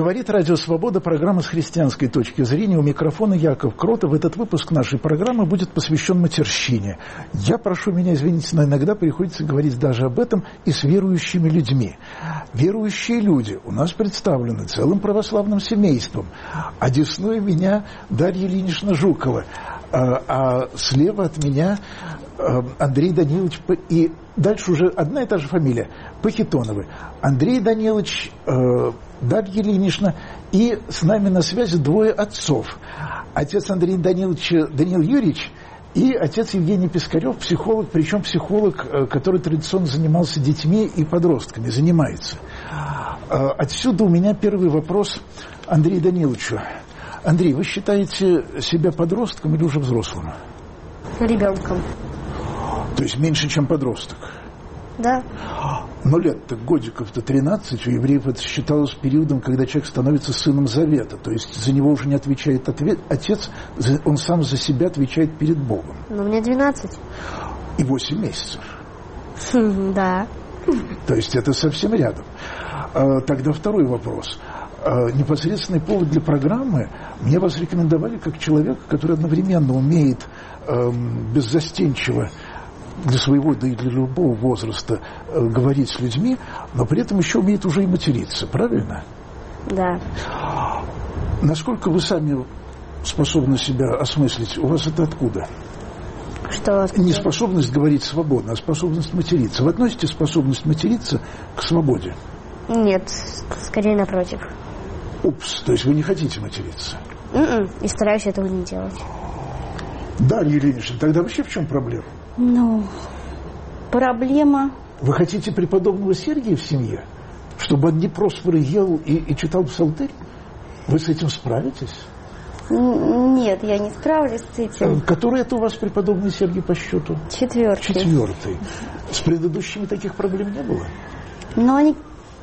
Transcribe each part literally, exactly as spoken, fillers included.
Говорит Радио Свобода, программа с христианской точки зрения. У микрофона Яков Кротов. Этот выпуск нашей программы будет посвящен матерщине. Я прошу меня извинить, но иногда приходится говорить даже об этом и с верующими людьми. Верующие люди у нас представлены целым православным семейством. Одесную меня Дарья Ильинична Жукова, а слева от меня Андрей Данилович, и дальше уже одна и та же фамилия, Пахитоновы. Андрей Данилович, Дарья Ильинична, и с нами на связи двое отцов. Отец Андрей Данилович Даниил Юрьевич и отец Евгений Пискарев, психолог, причем психолог, который традиционно занимался детьми и подростками, занимается. Отсюда у меня первый вопрос Андрею Даниловичу. Андрей, вы считаете себя подростком или уже взрослым? Ребенком. То есть меньше, чем подросток? Да. Но лет-то, годиков-то тринадцать, у евреев это считалось периодом, когда человек становится сыном завета. То есть за него уже не отвечает ответ, отец, он сам за себя отвечает перед Богом. Но мне двенадцать. И восемь месяцев. Да. То есть это совсем рядом. Тогда второй вопрос. Непосредственный повод для программы. Мне вас рекомендовали как человека, который одновременно умеет эм, беззастенчиво для своего, да и для любого возраста э, говорить с людьми, но при этом еще умеет уже и материться. Правильно? Да. Насколько вы сами способны себя осмыслить? У вас это откуда? Что? Не способность говорить свободно, а способность материться. Вы относите способность материться к свободе? Нет, скорее напротив. Упс, то есть вы не хотите материться? Mm-mm, и стараюсь этого не делать. Дарья Ильинична, тогда вообще в чем проблема? Ну, проблема... Вы хотите преподобного Сергия в семье? Чтобы он не просфор ел и, и читал псалтырь? Вы с этим справитесь? Нет, я не справлюсь с этим. Который это у вас преподобный Сергий по счету? Четвертый. Четвертый. С предыдущими таких проблем не было? Но они...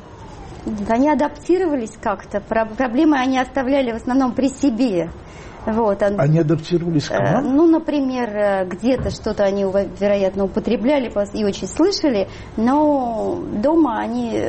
Они адаптировались как-то. Проблемы они оставляли в основном при себе. Вот. Они адаптировались к вам? Ну, например, где-то что-то они, вероятно, употребляли и очень слышали, но дома они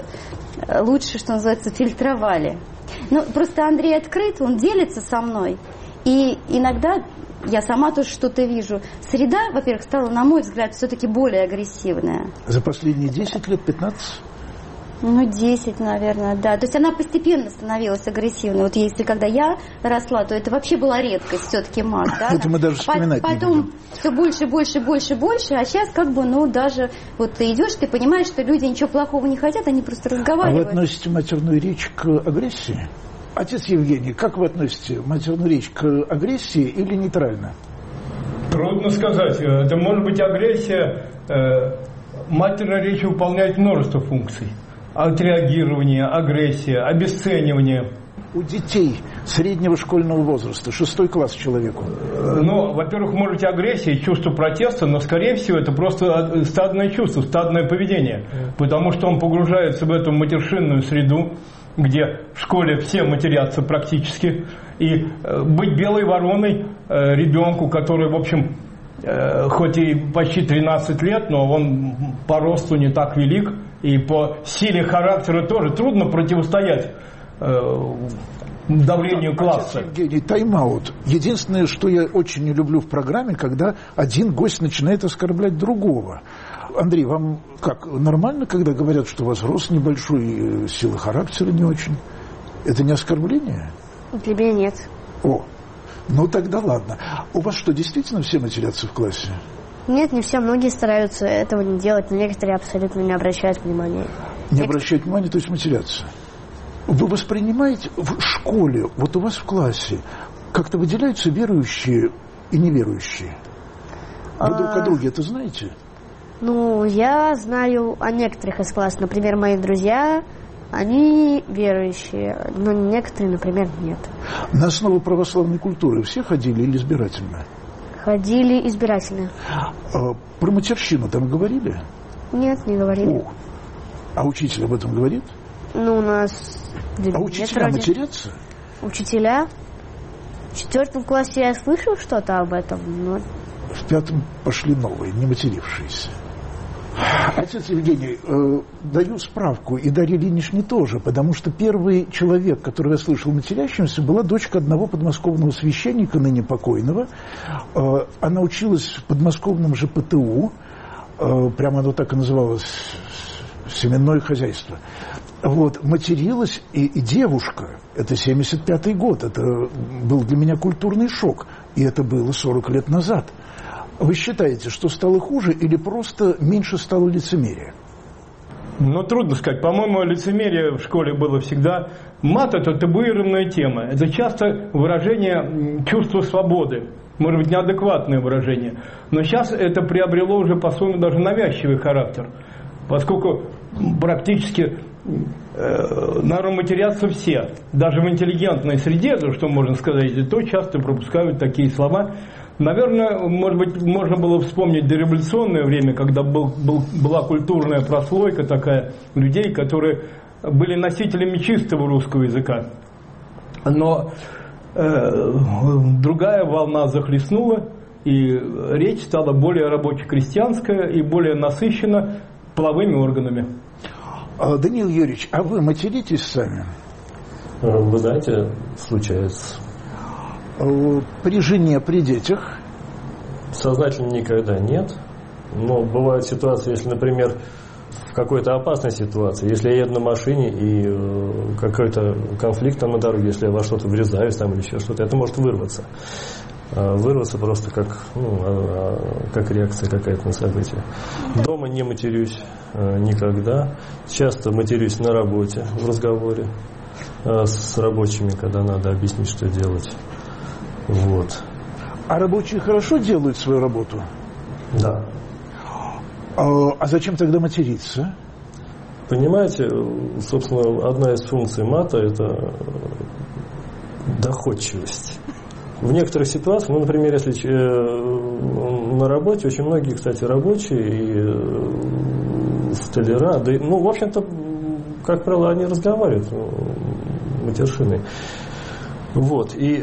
лучше, что называется, фильтровали. Ну, просто Андрей открыт, он делится со мной. И иногда я сама тоже что-то вижу. Среда, во-первых, стала, на мой взгляд, все-таки более агрессивная. За последние десять лет, пятнадцать? Ну, десять, наверное, да. То есть она постепенно становилась агрессивной. Вот если когда я росла, то это вообще была редкость, все-таки мат, да? Это мы даже вспоминать Потом не будем. все больше, больше, больше, больше, а сейчас как бы, ну, даже вот ты идешь, ты понимаешь, что люди ничего плохого не хотят, они просто разговаривают. А вы относите матерную речь к агрессии? Отец Евгений, как вы относите матерную речь к агрессии или нейтрально? Трудно сказать. Это может быть агрессия. Матерная речь выполняет множество функций. Отреагирование, агрессия, обесценивание. У детей среднего школьного возраста, шестой класс человеку. Ну, во-первых, может быть агрессия, чувство протеста, но, скорее всего, это просто стадное чувство, стадное поведение. Потому что он погружается в эту матершинную среду, где в школе все матерятся практически. И быть белой вороной ребенку, который, в общем, хоть и почти тринадцать лет, но он по росту не так велик, и по силе характера тоже трудно противостоять э, давлению класса. Отец Евгений, тайм-аут. Единственное, что я очень не люблю в программе, когда один гость начинает оскорблять другого. Андрей, вам как, нормально, когда говорят, что у вас рост небольшой, сила характера не очень? Это не оскорбление? Для меня нет. О, ну тогда ладно. У вас что, действительно все матерятся в классе? Нет, не все. Многие стараются этого не делать, но некоторые абсолютно не обращают внимания. Не Некотор... обращают внимания, то есть матерятся. Вы воспринимаете в школе, вот у вас в классе, как-то выделяются верующие и неверующие? Вы а... друг о друге это знаете? Ну, я знаю о некоторых из класса. Например, мои друзья, они верующие, но некоторые, например, нет. На основу православной культуры все ходили или избирательно? Ходили избирательно. А, про матерщину там говорили? Нет, не говорили. О, а учитель об этом говорит? Ну, у нас... А учителя матерятся? Учителя? В четвертом классе я слышал что-то об этом, но... В пятом пошли новые, не матерившиеся. Отец Евгений, э, даю справку, и Дарья Ильиничне тоже, потому что первый человек, который я слышал матерящимся, была дочка одного подмосковного священника, ныне покойного. Э, она училась в подмосковном же ПТУ, э, прямо оно так и называлось, семенное хозяйство. Вот, материлась и, и девушка, это семьдесят пятый год, это был для меня культурный шок, и это было сорок лет назад. Вы считаете, что стало хуже или просто меньше стало лицемерия? Ну, трудно сказать. По-моему, лицемерие в школе было всегда. Мат – это табуированная тема. Это часто выражение чувства свободы. Может быть, неадекватное выражение. Но сейчас это приобрело уже, по-своему, даже навязчивый характер. Поскольку практически, э, наверное, матерятся все. Даже в интеллигентной среде, то, что можно сказать, и то часто пропускают такие слова. Наверное, может быть, можно было вспомнить дореволюционное время, когда был, был, была культурная прослойка такая людей, которые были носителями чистого русского языка. Но э, другая волна захлестнула, и речь стала более рабоче-крестьянская и более насыщена половыми органами. Даниил Юрьевич, а вы материтесь сами? Вы знаете, случается. При жене, при детях? Сознательно никогда нет. Но бывают ситуации, если, например, в какой-то опасной ситуации, если я еду на машине и э, какой-то конфликт там на дороге, если я во что-то врезаюсь там или еще что-то, это может вырваться. Э, вырваться просто как, ну, э, как реакция какая-то на событие. Дома не матерюсь э, никогда. Часто матерюсь на работе, в разговоре э, с рабочими, когда надо объяснить, что делать. Вот. А рабочие хорошо делают свою работу? Да. А, а зачем тогда материться? Понимаете, собственно, одна из функций мата – это доходчивость. В некоторых ситуациях, ну, например, если на работе, очень многие, кстати, рабочие и столяра, да, ну, в общем-то, как правило, они разговаривают матершиной. Вот, и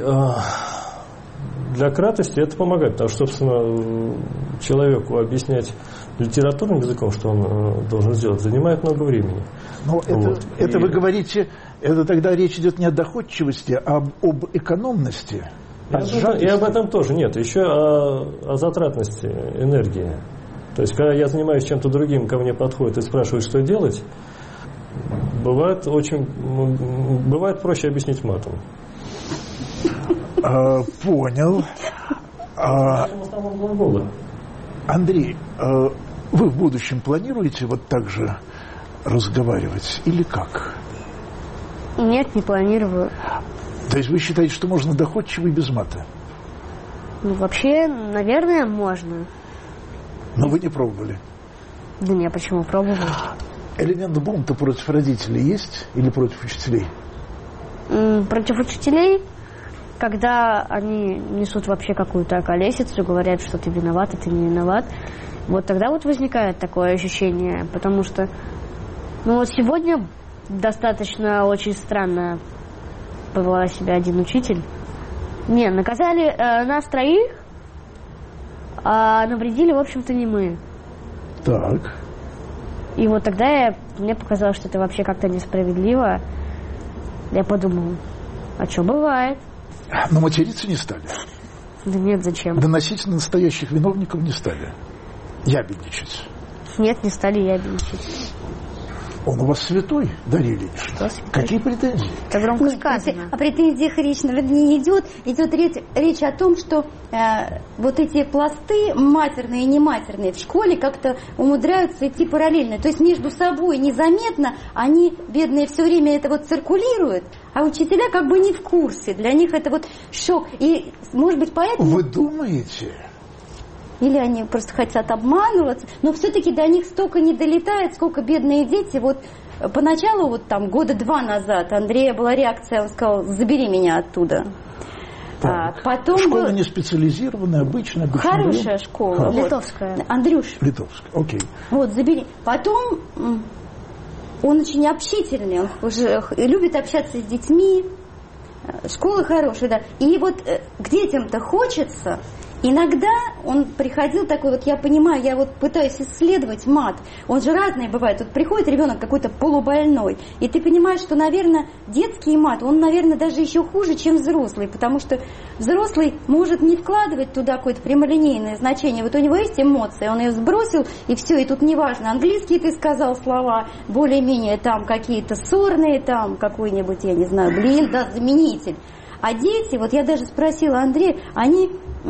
для кратости это помогает, потому что, собственно, человеку объяснять литературным языком, что он должен сделать, занимает много времени. Но это, вот. это и... вы говорите, это тогда речь идет не о доходчивости, а об, об экономности. И, об этом, и об этом тоже нет, еще о, о затратности энергии. То есть, когда я занимаюсь чем-то другим, ко мне подходят и спрашивают, что делать, бывает очень, бывает проще объяснить матом. А, понял. А, Андрей, а вы в будущем планируете вот так же разговаривать или как? Нет, не планирую. То есть вы считаете, что можно доходчиво и без мата? Ну, вообще, наверное, можно. Но вы не пробовали? Да нет, почему пробовал? Элемент бунта против родителей есть или против учителей? М-м, против учителей, когда они несут вообще какую-то околесицу, говорят, что ты виноват, и ты не виноват. Вот тогда вот возникает такое ощущение, потому что, ну вот сегодня достаточно очень странно повела себя один учитель. Не, наказали э, нас троих, а навредили, в общем-то, не мы. Так. И вот тогда я, мне показалось, что это вообще как-то несправедливо. Я подумала, а что бывает? Но материться не стали? Да нет, зачем? Доносить на настоящих виновников не стали? Ябедничать? Нет, не стали ябедничать. Он у вас святой, Дарья Ильинична? Какие претензии? Это громко Нет, сказано. о претензиях речь не идет. Идет речь, речь о том, что э, вот эти пласты, матерные и нематерные, в школе как-то умудряются идти параллельно. То есть между собой незаметно они, бедные, все время это вот циркулируют, а учителя как бы не в курсе. Для них это вот шок. И, может быть, поэтому... Вы думаете... Или они просто хотят обманываться, но все-таки до них столько не долетает, сколько бедные дети. Вот поначалу, вот там года два назад, Андрея была реакция, он сказал, забери меня оттуда. А потом школа был... не специализированная, обычная. Хорошая школа. Ха. Вот. Литовская. Андрюш. Литовская, окей. Вот, забери. Потом он очень общительный, он уже любит общаться с детьми. Школа хорошая, да. И вот к детям-то хочется... иногда он приходил такой, вот я понимаю, я вот пытаюсь исследовать мат, он же разный бывает. Вот приходит ребенок какой-то полубольной, и ты понимаешь, что, наверное, детский мат, он, наверное, даже еще хуже, чем взрослый, потому что взрослый может не вкладывать туда какое-то прямолинейное значение. Вот у него есть эмоции, он ее сбросил, и все, и тут неважно, английские ты сказал слова, более-менее там какие-то сорные, там какой-нибудь, я не знаю, блин, да, заменитель. А дети, вот я даже спросила Андрея, они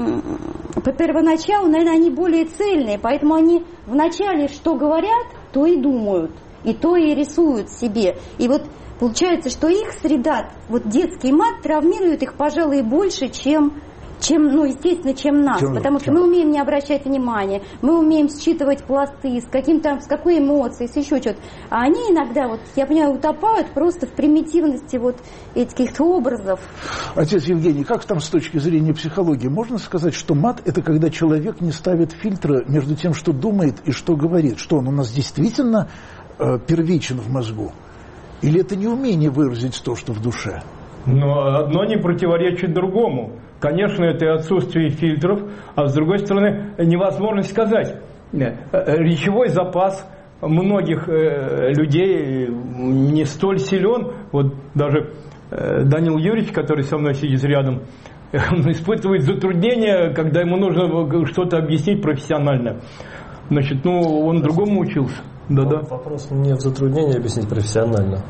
по первоначалу, наверное, они более цельные, поэтому они вначале что говорят, то и думают, и то и рисуют себе. И вот получается, что их среда, вот детский мат травмирует их, пожалуй, больше, чем... чем, ну, естественно, чем нас, чем, потому что чем? Мы умеем не обращать внимания, мы умеем считывать пласты, с каким там, с какой эмоцией, с еще что-то. А они иногда, вот, я понимаю, утопают просто в примитивности вот этих каких-то образов. Отец Евгений, как там с точки зрения психологии? Можно сказать, что мат – это когда человек не ставит фильтра между тем, что думает и что говорит? Что он у нас действительно э, первичен в мозгу? Или это неумение выразить то, что в душе? Но одно не противоречит другому. Конечно, это и отсутствие фильтров, а с другой стороны, невозможность сказать. Речевой запас многих людей не столь силен. Вот даже Данил Юрьевич, который со мной сидит рядом, он испытывает затруднения, когда ему нужно что-то объяснить профессионально. Значит, ну, он другому учился. Да-да. Вопрос не в затруднении объяснить профессионально.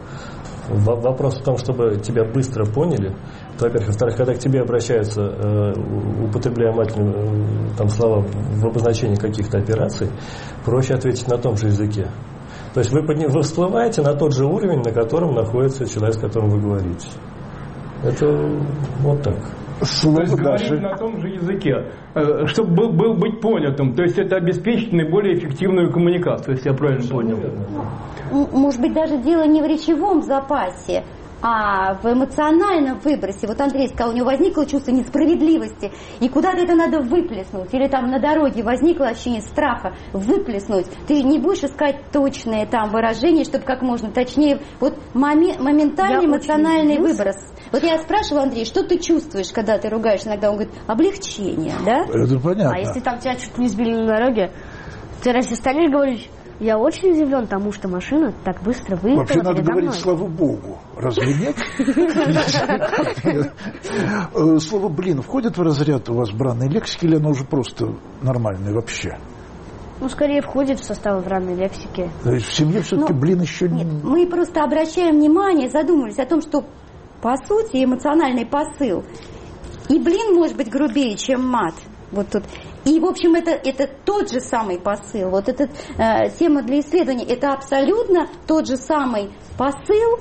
Вопрос в том, чтобы тебя быстро поняли. Во-первых, во-вторых, когда к тебе обращаются, э, употребляя матерные э, там, слова в обозначении каких-то операций, проще ответить на том же языке. То есть вы, подня... вы всплываете на тот же уровень, на котором находится человек, с которым вы говорите. Это вот так. Слово то есть говорить на том же языке, чтобы был, был быть понятым. То есть это обеспечит наиболее эффективную коммуникацию, если я правильно понял. Может быть, даже дело не в речевом запасе, а в эмоциональном выбросе. Вот Андрей сказал, у него возникло чувство несправедливости, и куда-то это надо выплеснуть. Или там на дороге возникло ощущение страха, выплеснуть. Ты не будешь искать точные там выражения, чтобы как можно точнее. Вот моми- моментальный я эмоциональный выброс. Вот я спрашивала Андрея, что ты чувствуешь, когда ты ругаешь? Иногда он говорит, облегчение, да? Это понятно. А если там тебя чуть не сбили на дороге, ты разве станешь говорить... Я очень удивлен тому, что машина так быстро выехала. Вообще надо передо говорить, мной. слава богу. Разве нет? Слово «блин» входит в разряд у вас бранной лексики, или оно уже просто нормальное вообще? Ну, скорее входит в состав бранной лексики. То есть в семье все-таки ну, блин еще не... Нет, мы просто обращаем внимание, задумались о том, что по сути эмоциональный посыл. И блин может быть грубее, чем мат. Вот тут. И, в общем, это, это тот же самый посыл. Вот эта э, тема для исследования, это абсолютно тот же самый посыл,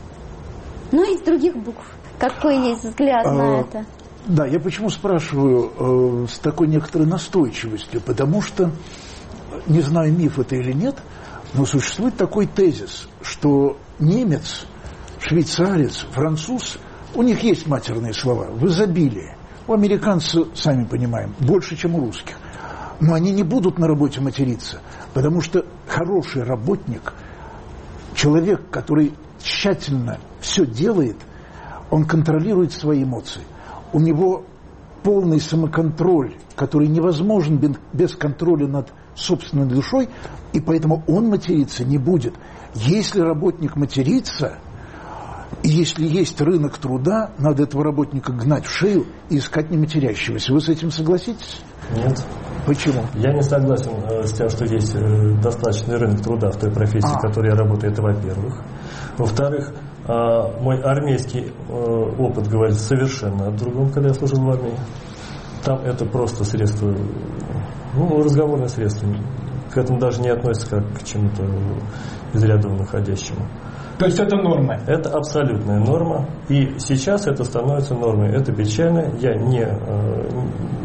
но из других букв. Какой есть взгляд а, на это? Да, я почему спрашиваю э, с такой некоторой настойчивостью, потому что, не знаю, миф это или нет, но существует такой тезис, что немец, швейцарец, француз, у них есть матерные слова в изобилии. У американцев, сами понимаем, больше, чем у русских. Но они не будут на работе материться, потому что хороший работник, человек, который тщательно все делает, он контролирует свои эмоции. У него полный самоконтроль, который невозможен без контроля над собственной душой, и поэтому он материться не будет. Если работник матерится... И если есть рынок труда, надо этого работника гнать в шею и искать нематерящегося. Вы с этим согласитесь? Нет. Почему? Я не согласен э, с тем, что есть э, достаточный рынок труда в той профессии, а. в которой я работаю. Это во-первых. Во-вторых, э, мой армейский э, опыт говорит совершенно о другом, когда я служил в армии. Там это просто средство, ну, разговорное средство. К этому даже не относится как к чему-то из ряда выходящему. То есть это норма? Это абсолютная норма. И сейчас это становится нормой. Это печально. Я не, э,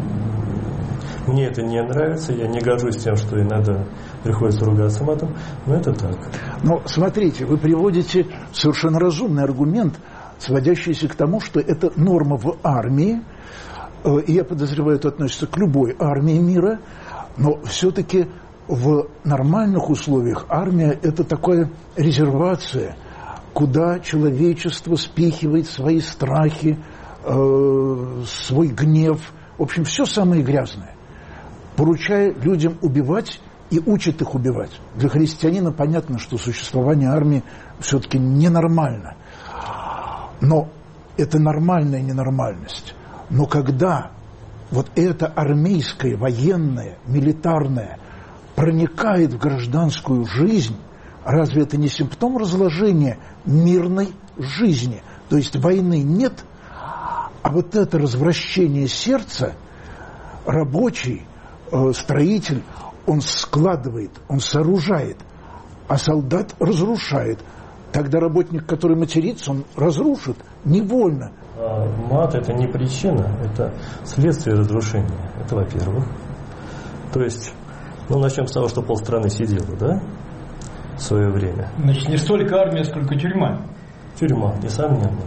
мне это не нравится. Я не горжусь тем, что иногда приходится ругаться матом. Но это так. Но смотрите, вы приводите совершенно разумный аргумент, сводящийся к тому, что это норма в армии. И я подозреваю, это относится к любой армии мира. Но все-таки в нормальных условиях армия – это такая резервация, куда человечество спихивает свои страхи, э, свой гнев, в общем, все самое грязное, поручая людям убивать и учит их убивать. Для христианина понятно, что существование армии все-таки ненормально. Но это нормальная ненормальность. Но когда вот это армейское, военное, милитарное проникает в гражданскую жизнь, разве это не симптом разложения мирной жизни? То есть войны нет, а вот это развращение сердца рабочий, э, строитель, он складывает, он сооружает, а солдат разрушает. Тогда работник, который матерится, он разрушит невольно. А мат – это не причина, это следствие разрушения. Это во-первых. То есть, ну, начнем с того, что полстраны сидело, да, в свое время. Значит, не столько армия, сколько тюрьма. Тюрьма, несомненно.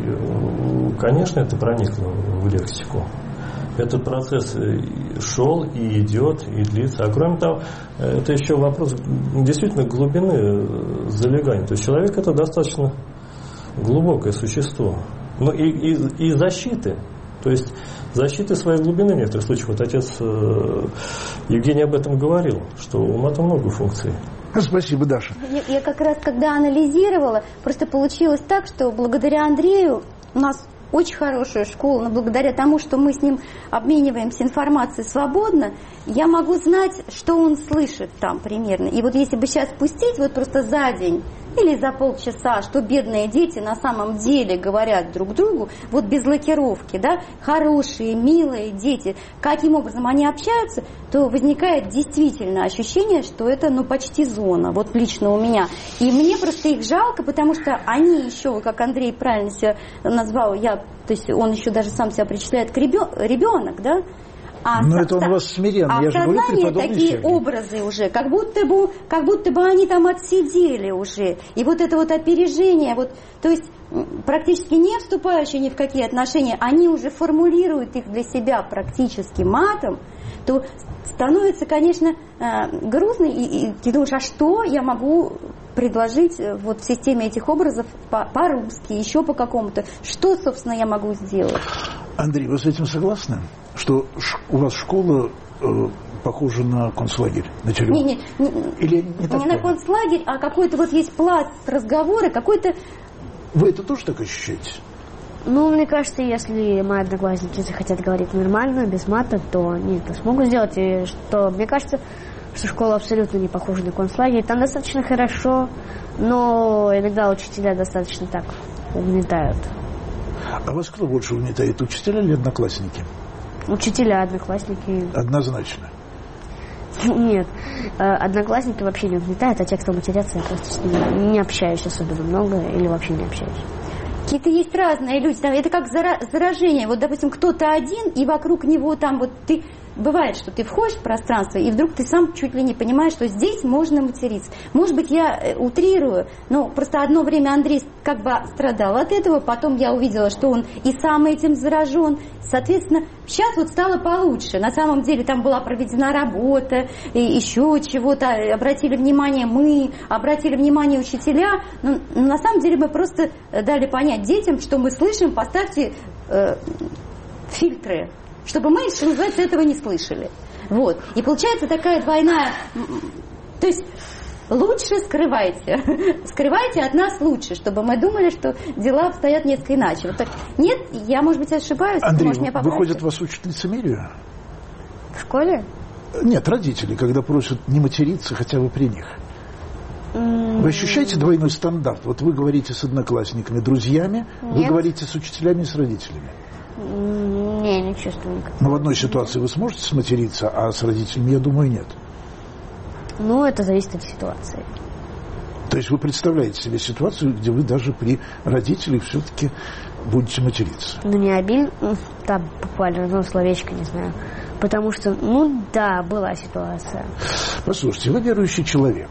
И, конечно, это проникло в лексику. Этот процесс шел и идет, и длится. А кроме того, это еще вопрос действительно глубины залегания. То есть человек – это достаточно глубокое существо. Но и, и, и защиты. То есть защиты своей глубины в некоторых случаях. Вот отец Евгений об этом говорил, что у мата много функций. Спасибо, Даша. Я, я как раз, когда анализировала, просто получилось так, что благодаря Андрею у нас очень хорошая школа, но благодаря тому, что мы с ним обмениваемся информацией свободно, я могу знать, что он слышит там примерно. И вот если бы сейчас пустить вот просто за день или за полчаса, что бедные дети на самом деле говорят друг другу, вот без лакировки, да, хорошие, милые дети, каким образом они общаются, то возникает действительно ощущение, что это, ну, почти зона, вот лично у меня. И мне просто их жалко, потому что они еще, как Андрей правильно себя назвал, я, то есть он еще даже сам себя причисляет к ребенок, да, А Но это он у вас смирен. А Я в же говорю, сознании такие Сергей. образы уже, как будто бы, как будто бы они там отсидели уже. И вот это вот опережение, вот, то есть практически не вступающие ни в какие отношения, они уже формулируют их для себя практически матом, то становится, конечно, грустно, и, и ты думаешь, а что я могу предложить вот в системе этих образов по- по-русски, еще по какому-то, что, собственно, я могу сделать? Андрей, вы с этим согласны? Что у вас школа э, похожа на концлагерь, на тюрьму? Не, не, не, Или не, так не на концлагерь, а какой-то вот есть пласт разговора, какой-то... Вы это тоже так ощущаете? Ну, мне кажется, если мои одноклассники захотят говорить нормально, без мата, то они это смогут сделать. И что, мне кажется, что школа абсолютно не похожа на концлагерь. Там достаточно хорошо, но иногда учителя достаточно так угнетают. А вас кто больше угнетает, учителя или одноклассники? Учителя, одноклассники. Однозначно. Нет, одноклассники вообще не угнетают, а те, кто матерятся, я просто с ними не общаюсь особенно много или вообще не общаюсь. Какие-то есть разные люди, там, это как заражение. Вот, допустим, кто-то один, и вокруг него там вот ты... Бывает, что ты входишь в пространство, и вдруг ты сам чуть ли не понимаешь, что здесь можно материться. Может быть, я утрирую, но просто одно время Андрей как бы страдал от этого, потом я увидела, что он и сам этим заражен. Соответственно, сейчас вот стало получше. На самом деле там была проведена работа, и еще чего-то, обратили внимание мы, обратили внимание учителя. Но на самом деле мы просто дали понять детям, что мы слышим, поставьте э, фильтры, чтобы мы, что называется, этого не слышали. Вот. И получается такая двойная... То есть лучше скрывайте. Скрывайте от нас лучше, чтобы мы думали, что дела обстоят несколько иначе. Вот так. Нет, я, может быть, ошибаюсь. Андрей, может, меня выходит, вас учат лицемерию? В школе? Нет, родители, когда просят не материться хотя бы при них. Вы ощущаете двойной стандарт? Вот вы говорите с одноклассниками, друзьями, Нет. вы говорите с учителями и с родителями. Не, не чувствую никакого. Но в одной ситуации вы сможете сматериться, а с родителями, я думаю, нет. Ну, это зависит от ситуации. То есть вы представляете себе ситуацию, где вы даже при родителях все-таки будете материться? Ну, не обильно, там буквально, ну, словечко, не знаю. Потому что, ну, да, была ситуация. Послушайте, вы верующий человек.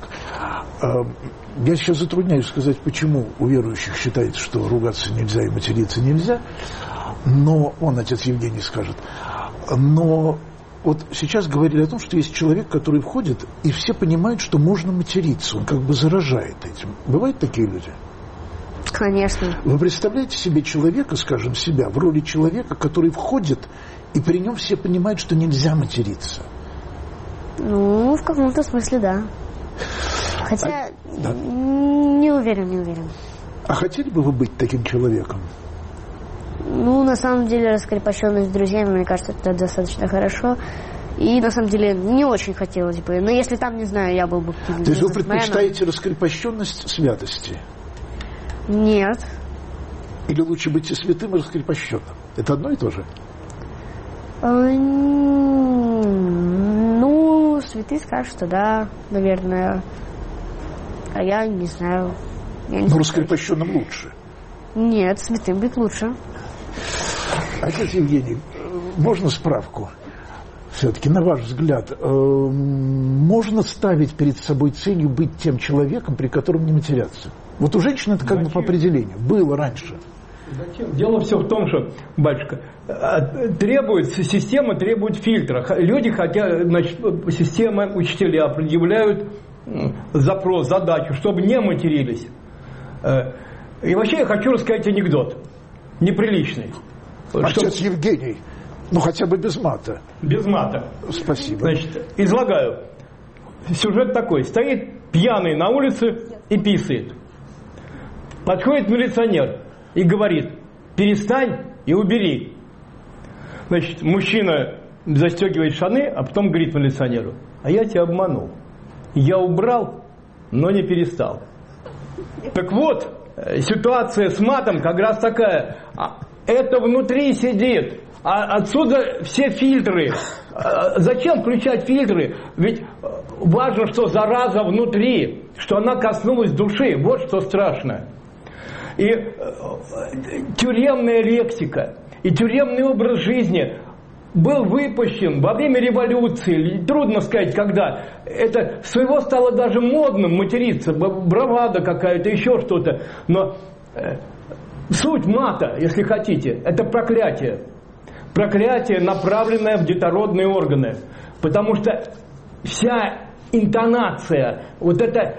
Я сейчас затрудняюсь сказать, почему у верующих считается, что ругаться нельзя и материться нельзя. Но, он, отец Евгений, скажет, но вот сейчас говорили о том, что есть человек, который входит, и все понимают, что можно материться, он как бы заражает этим. Бывают такие люди? Конечно. Вы представляете себе человека, скажем, себя, в роли человека, который входит, и при нем все понимают, что нельзя материться? Ну, в каком-то смысле, да. Хотя, а, да. не уверен, не уверен. А хотели бы вы быть таким человеком? Ну, на самом деле, раскрепощенность с друзьями, мне кажется, это достаточно хорошо. И, на самом деле, не очень хотелось бы. Но если там, не знаю, я был бы каким-то... То есть вы предпочитаете раскрепощенность святости? Нет. Или лучше быть и святым, и раскрепощенным? Это одно и то же? Ну, святые скажут, что да, наверное. А я не знаю. Я не Но раскрепощенным лучше? Нет, святым быть лучше. Отец Евгений, можно справку? Все-таки, на ваш взгляд, можно ставить перед собой целью быть тем человеком, при котором не матерятся? Вот у женщин это как Зачем? бы по определению. Было раньше. Зачем? Дело все в том, что, батюшка, требуется, система требует фильтра. Люди хотят, значит, система, учителя предъявляют запрос, задачу, чтобы не матерились. И вообще я хочу рассказать анекдот. Неприличный. Отец Чтоб... Евгений, ну хотя бы без мата. Без мата. Спасибо. Значит, излагаю. Сюжет такой. Стоит пьяный на улице и писает. Подходит милиционер и говорит: перестань и убери. Значит, мужчина застегивает штаны, а потом говорит милиционеру: а я тебя обманул. Я убрал, но не перестал. Так вот, ситуация с матом как раз такая. Это внутри сидит. А отсюда все фильтры. Зачем включать фильтры? Ведь важно, что зараза внутри, что она коснулась души. Вот что страшно. И тюремная лексика, и тюремный образ жизни был выпущен во время революции. Трудно сказать, когда. Это своего стало даже модным материться. Бравада какая-то, еще что-то. Но суть мата, если хотите, это проклятие. Проклятие, направленное в детородные органы. Потому что вся интонация, вот эта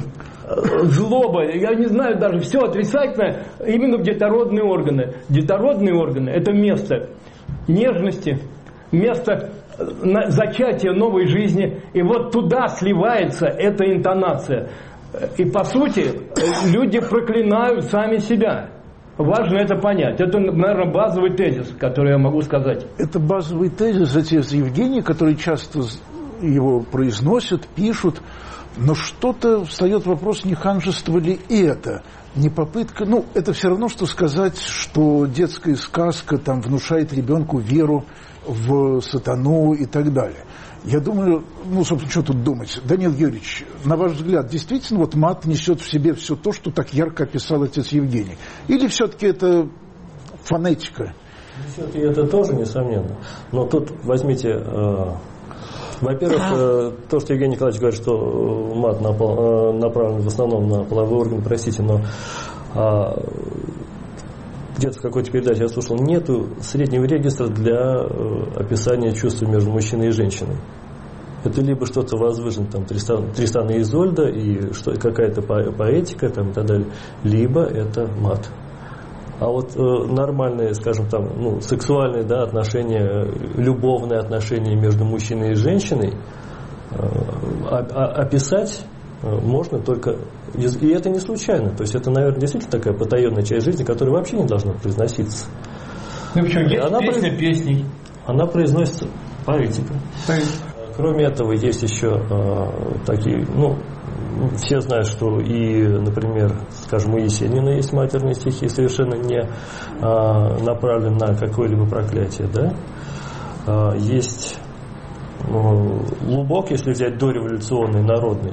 злоба, я не знаю, даже все отрицательное, именно в детородные органы. Детородные органы – это место нежности, место зачатия новой жизни. И вот туда сливается эта интонация. И по сути люди проклинают сами себя. Важно это понять. Это, наверное, базовый тезис, который я могу сказать. Это базовый тезис, отец Евгений, который часто его произносят, пишут. Но что-то встает вопрос, не ханжество ли это, не попытка. Ну, это все равно, что сказать, что детская сказка там внушает ребенку веру в сатану и так далее. Я думаю, ну, собственно, что тут думать? Даниил Юрьевич, на ваш взгляд, действительно вот мат несет в себе все то, что так ярко описал отец Евгений? Или все-таки это фонетика? Все-таки это тоже, несомненно. Но тут возьмите... Э, во-первых, э, то, что Евгений Николаевич говорит, что мат напал, э, направлен в основном на половой орган, простите, но... Э, где-то в какой-то передаче я слушал, нету среднего регистра для э, описания чувств между мужчиной и женщиной. Это либо что-то возвышено, там, Тристан, Тристан и Изольда, и что, какая-то по, поэтика там, и так далее, либо это мат. А вот э, нормальные, скажем, там, ну, сексуальные, да, отношения, любовные отношения между мужчиной и женщиной э, описать можно только... И это не случайно. То есть это, наверное, действительно такая потаенная часть жизни, которая вообще не должна произноситься. Ну почему? Есть она песня произ... песней. Она произносится поэтика. Кроме этого, есть еще э, такие... Ну, все знают, что и, например, скажем, у Есенина есть матерные стихи, совершенно не э, направлены на какое-либо проклятие. Да? Э, есть э, Лубок, если взять дореволюционный, народный.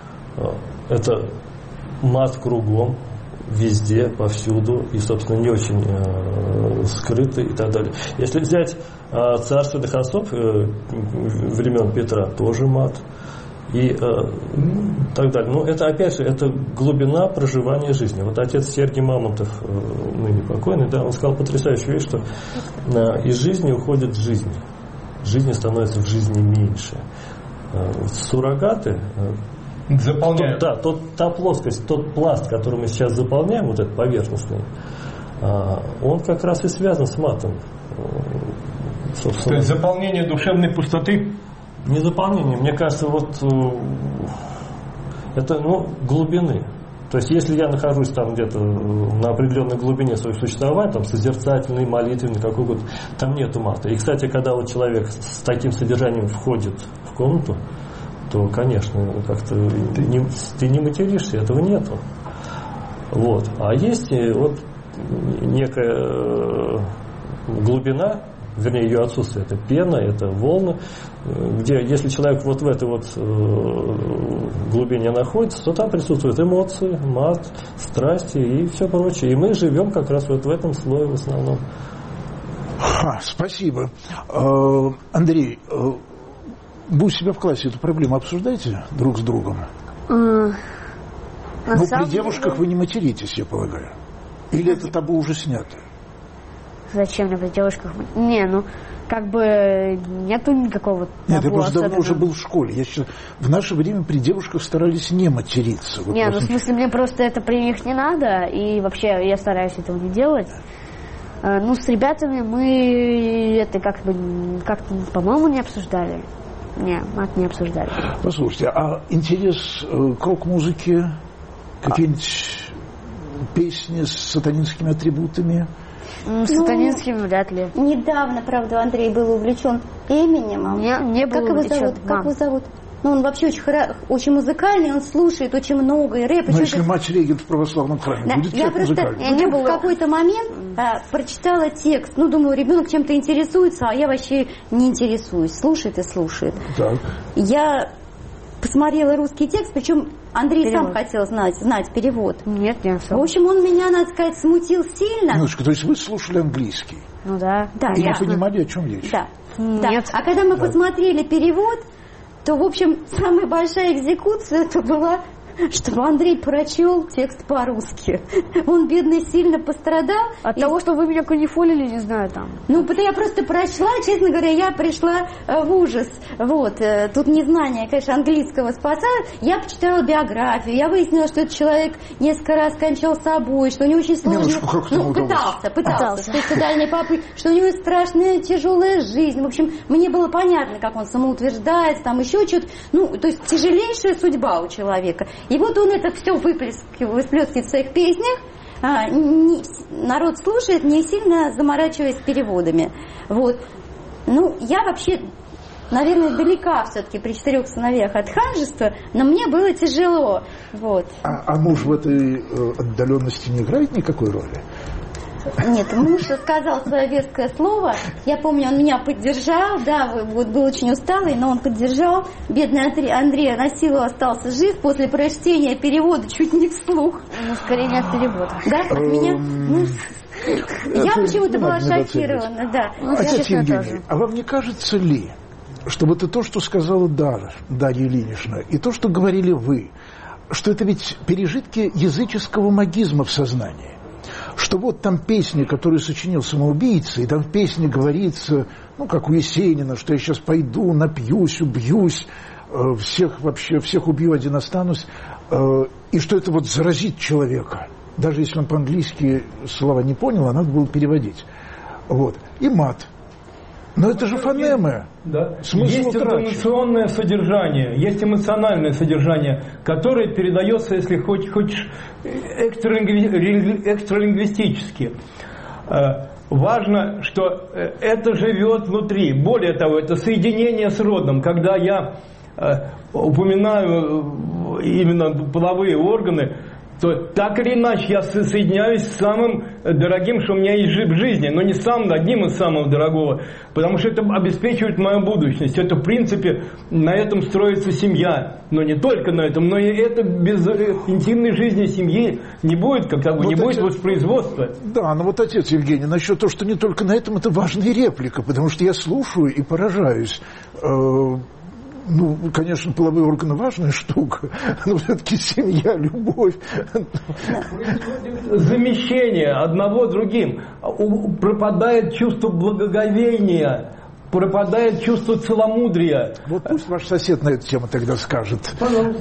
Это мат кругом, везде, повсюду, и, собственно, не очень э, скрытый и так далее. Если взять э, царственных особ э, времен Петра, тоже мат, и э, так далее. Но это, опять же, это глубина проживания жизни. Вот отец Сергий Мамонтов, э, ныне покойный, да, он сказал потрясающую вещь, что э, из жизни уходит жизнь. Жизни становится в жизни меньше. Э, суррогаты... Э, Заполняем. Тот, да, тот, та плоскость, тот пласт, который мы сейчас заполняем, вот этот поверхностный, он как раз и связан с матом. Собственно. То есть заполнение душевной пустоты? Не заполнение, мне кажется, вот это, ну, глубины. То есть, если я нахожусь там где-то на определенной глубине своего существования, там, созерцательный, молитвенный, какой-то, там нету мата. И, кстати, когда вот человек с таким содержанием входит в комнату, то, конечно, как-то ты не, ты не материшься, этого нету. Вот. А есть вот некая глубина, вернее, ее отсутствие, это пена, это волны, где, если человек вот в этой вот глубине находится, то там присутствуют эмоции, мат, страсти и все прочее. И мы живем как раз вот в этом слое в основном. Ха, спасибо. Э, Андрей, э, вы у себя в классе эту проблему обсуждаете друг с другом? Mm. Ну, при девушках деле... вы не материтесь, я полагаю. Или это табу уже снято? Зачем мне при девушках? Не, ну, как бы нету никакого табу. Нет, я просто особенно. давно уже был в школе. Я сейчас... В наше время при девушках старались не материться. Вот не, просто... ну, в смысле, мне просто это при них не надо. И вообще я стараюсь этого не делать. Ну, с ребятами мы это как-то, как-то, по-моему, не обсуждали. Не, мат не обсуждали. Послушайте, а интерес к рок-музыке, какие-нибудь песни с сатанинскими атрибутами? Ну, с сатанинскими вряд ли. Недавно, правда, Андрей был увлечен Эминемом. Не, не был как увлечен. Его зовут? Как его зовут? Ну, он вообще очень, хоро... очень музыкальный, он слушает очень много, и рэп. Но если мать регент в православном храме, да, будет я просто музыкальный. Я не был... в какой-то момент а, прочитала текст, ну, думаю, ребенок чем-то интересуется, а я вообще не интересуюсь, слушает и слушает. Так. Я посмотрела русский текст, причем Андрей перевод. Сам хотел знать, знать перевод. Нет, не особо. В общем, он меня, надо сказать, смутил сильно. Минуточку, то есть вы слушали английский? Ну да. Да, и я... не понимали, о чем речь? Да. Нет. Да. А когда мы да. посмотрели перевод, то, в общем, самая большая экзекуция это была, чтобы Андрей прочел текст по-русски. Он, бедный, сильно пострадал. От и... того, что вы меня канифолили, не знаю, там. Ну, потому я просто прочла, честно говоря, я пришла э, в ужас. Вот. Э, тут незнание, конечно, английского спасает. Я почитала биографию, я выяснила, что этот человек несколько раз кончал собой, что у него очень сложно... Минуточку, ну, пытался, пытался. Суицидальные попытки, что у него страшная, тяжелая жизнь. В общем, мне было понятно, как он самоутверждается, там еще что-то. Ну, то есть тяжелейшая судьба у человека. И вот он это все выплескивает в своих песнях, а, не, народ слушает, не сильно заморачиваясь переводами. Вот. Ну, я вообще, наверное, далека все-таки при четырех сыновьях от ханжества, но мне было тяжело. Вот. А, а муж в этой э, отдаленности не играет никакой роли? Нет, муж сказал свое веское слово. Я помню, он меня поддержал, да, вот был очень усталый, но он поддержал. Бедный Андрей, Андрей на силу остался жив после прочтения перевода чуть не вслух. Ну, скорее не от перевода. Да, от меня? Ну, я почему-то была шокирована, да. Отец Евгений, а вам не кажется ли, что вот и то, что сказала Дара, Дарья Ильинична, и то, что говорили вы, что это ведь пережитки языческого магизма в сознании? Что вот там песни, которые сочинил самоубийца, и там в песне говорится, ну, как у Есенина, что я сейчас пойду, напьюсь, убьюсь, э, всех вообще, всех убью, один останусь, э, и что это вот заразит человека. Даже если он по-английски слова не понял, а надо было переводить. Вот. И мат. Но это же фонемы. Да. Смысл есть утрачен. интонационное содержание, есть эмоциональное содержание, которое передается, если хоть, хочешь, экстралингвистически. Важно, что это живет внутри. Более того, это соединение с родом. Когда я упоминаю именно половые органы, то так или иначе я соединяюсь с самым дорогим, что у меня есть в жизни, но не самым, одним из самого дорогого, потому что это обеспечивает мою будущность. Это, в принципе, на этом строится семья, но не только на этом, но и это без интимной жизни семьи не будет, как того, вот не отец... будет воспроизводства. Да, но вот, отец Евгений, насчет того, что не только на этом, это важная реплика, потому что я слушаю и поражаюсь. Ну, конечно, половые органы важная штука, но все-таки семья, любовь. Замещение одного другим. Пропадает чувство благоговения, пропадает чувство целомудрия. Вот пусть ваш сосед на эту тему тогда скажет. Пожалуйста.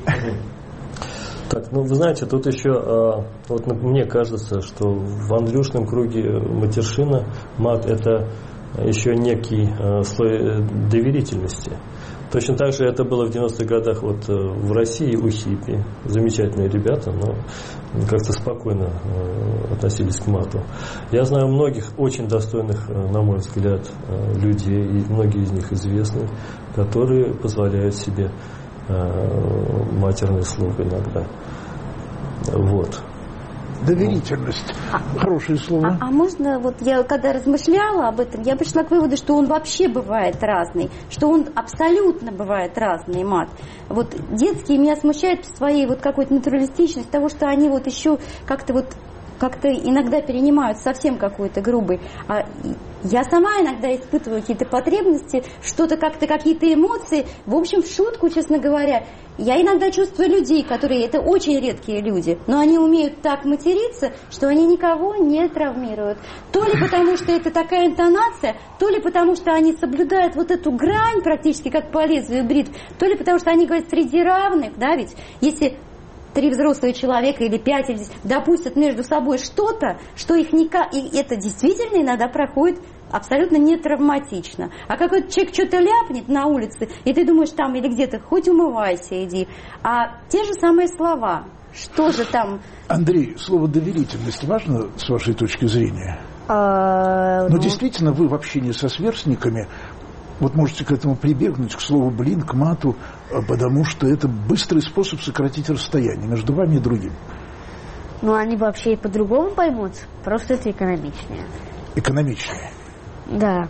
Так, ну вы знаете, тут еще, вот мне кажется, что в Андрюшном круге матершина, мат, это еще некий слой доверительности. Точно так же это было в девяностых годах вот в России у хиппи. Замечательные ребята, но как-то спокойно относились к мату. Я знаю многих очень достойных, на мой взгляд, людей, и многие из них известны, которые позволяют себе матерное слово иногда. Вот. Доверительность. А, хорошее слово. А, а можно, вот я когда размышляла об этом, я пришла к выводу, что он вообще бывает разный, что он абсолютно бывает разный, мат. Вот детские меня смущают своей вот какой-то натуралистичностью, того, что они вот еще как-то вот как-то иногда перенимают совсем какой-то грубый. А я сама иногда испытываю какие-то потребности, что-то как-то, какие-то эмоции. В общем, в шутку, честно говоря, я иногда чувствую людей, которые, это очень редкие люди, но они умеют так материться, что они никого не травмируют. То ли потому, что это такая интонация, то ли потому, что они соблюдают вот эту грань практически как по лезвию бритвы, то ли потому, что они говорят среди равных, да, ведь если три взрослых человека или пять, или десять допустят между собой что-то, что их никак... И это действительно иногда проходит абсолютно не травматично. А какой-то человек что-то ляпнет на улице, и ты думаешь там или где-то, хоть умывайся, иди. А те же самые слова. Что же там... Андрей, слово «доверительность» важно с вашей точки зрения? А, Но ну... действительно вы в общении со сверстниками вот можете к этому прибегнуть, к слову «блин», к мату, потому что это быстрый способ сократить расстояние между вами и другим. Ну, они вообще и по-другому поймут, просто это экономичнее. Экономичнее? Да.